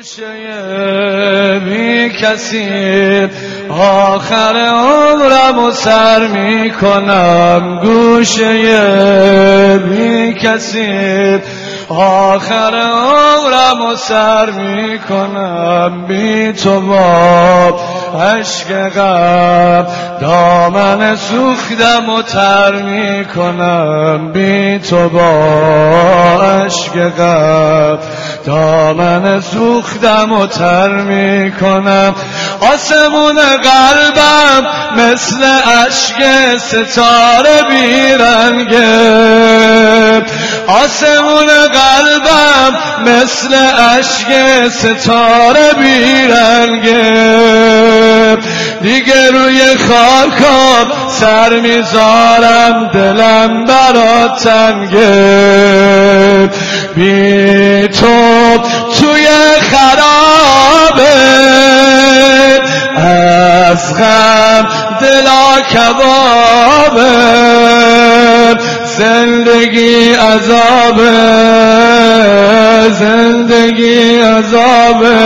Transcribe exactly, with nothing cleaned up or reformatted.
گوشه بی کسی آخر عمرم سر می کنم، گوشه بی کسی آخر عمرم سر می کنم، بی تو با عشق غم دامن سوختم و تر می کنم، بی تو با عشق غم دامن سوختم و تر می کنم. آسمون قلبم مثل اشک ستاره بیرنگه، آسمون قلبم مثل اشک ستاره بیرنگه، دیگه روی خاکم سر میذارم دلم برات تنگه، بی تو توی خرابه از غم دلا کبابه، زندگی عذابه زندگی عذابه،